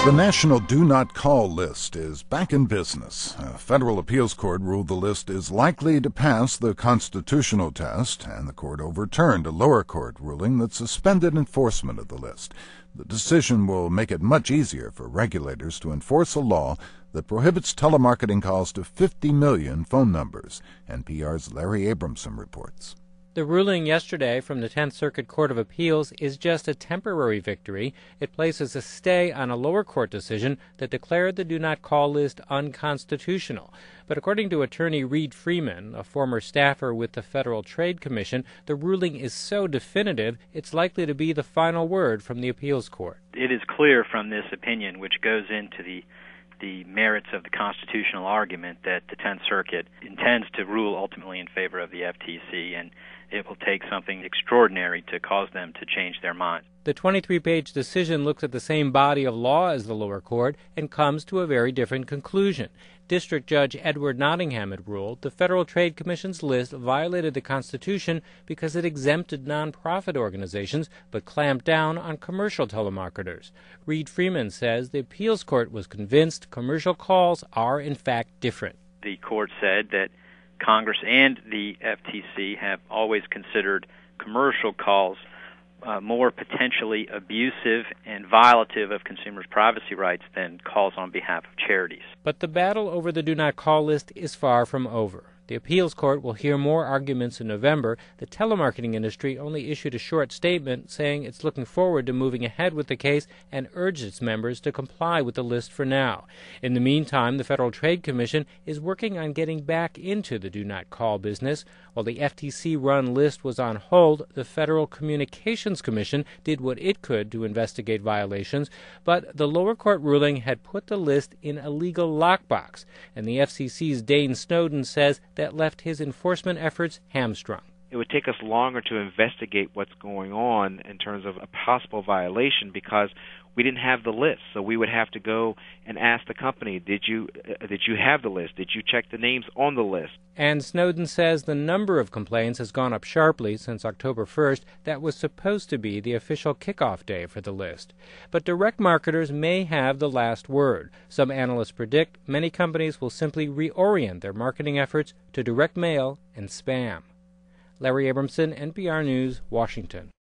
The National Do Not Call list is back in business. A federal appeals court ruled the list is likely to pass the constitutional test, and the court overturned a lower court ruling that suspended enforcement of the list. The decision will make it much easier for regulators to enforce a law that prohibits telemarketing calls to 50 million phone numbers. NPR's Larry Abramson reports. The ruling yesterday from the 10th Circuit Court of Appeals is just a temporary victory. It places a stay on a lower court decision that declared the Do Not Call list unconstitutional. But according to attorney Reed Freeman, a former staffer with the Federal Trade Commission, the ruling is so definitive it's likely to be the final word from the appeals court. It is clear from this opinion, which goes into the merits of the constitutional argument, that the 10th Circuit intends to rule ultimately in favor of the FTC, and it will take something extraordinary to cause them to change their mind. The 23-page decision looks at the same body of law as the lower court and comes to a very different conclusion. District Judge Edward Nottingham had ruled the Federal Trade Commission's list violated the Constitution because it exempted nonprofit organizations but clamped down on commercial telemarketers. Reed Freeman says the appeals court was convinced commercial calls are in fact different. The court said that Congress and the FTC have always considered commercial calls more potentially abusive and violative of consumers' privacy rights than calls on behalf of charities. But the battle over the Do Not Call list is far from over. The appeals court will hear more arguments in November. The telemarketing industry only issued a short statement saying it's looking forward to moving ahead with the case and urged its members to comply with the list for now. In the meantime, the Federal Trade Commission is working on getting back into the Do Not Call business. While the FTC-run list was on hold, the Federal Communications Commission did what it could to investigate violations, but the lower court ruling had put the list in a legal lockbox, and the FCC's Dane Snowden says that left his enforcement efforts hamstrung. It would take us longer to investigate what's going on in terms of a possible violation because we didn't have the list. So we would have to go and ask the company, did you have the list? Did you check the names on the list? And Snowden says the number of complaints has gone up sharply since October 1st. That was supposed to be the official kickoff day for the list. But direct marketers may have the last word. Some analysts predict many companies will simply reorient their marketing efforts to direct mail and spam. Larry Abramson, NPR News, Washington.